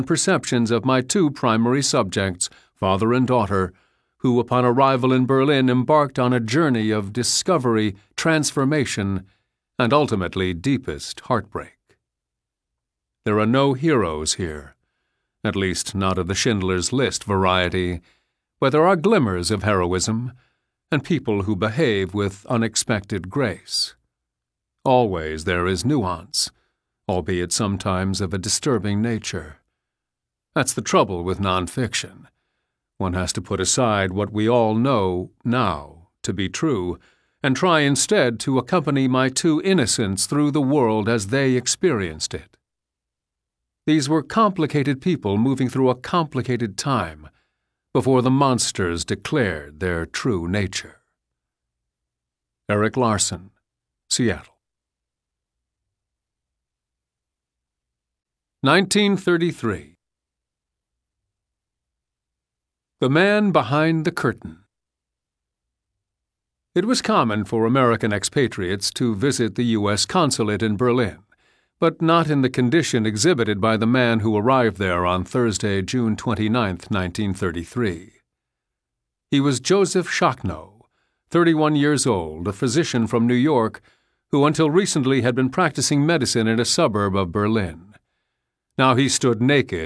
perceptions of my two primary subjects, father and daughter, who upon arrival in Berlin embarked on a journey of discovery, transformation, and ultimately deepest heartbreak. There are no heroes here, at least not of the Schindler's List variety, but there are glimmers of heroism and people who behave with unexpected grace. Always there is nuance, albeit sometimes of a disturbing nature. That's the trouble with nonfiction. One has to put aside what we all know now to be true and try instead to accompany my two innocents through the world as they experienced it. These were complicated people moving through a complicated time before the monsters declared their true nature. Erik Larson, Seattle. 1933. The Man Behind the Curtain. It was common for American expatriates to visit the U.S. consulate in Berlin, but not in the condition exhibited by the man who arrived there on Thursday, June 29, 1933. He was Joseph Schachnow, 31 years old, a physician from New York, who until recently had been practicing medicine in a suburb of Berlin. Now he stood naked